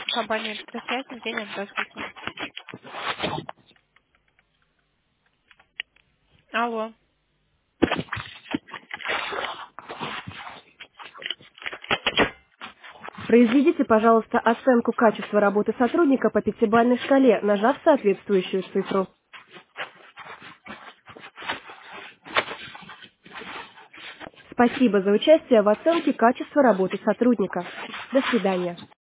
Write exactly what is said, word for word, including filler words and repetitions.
Компания «Электросвязь», Евгения, здравствуйте. Алло. Произведите, пожалуйста, оценку качества работы сотрудника по пятибалльной шкале, нажав соответствующую цифру. Спасибо за участие в оценке качества работы сотрудника. До свидания.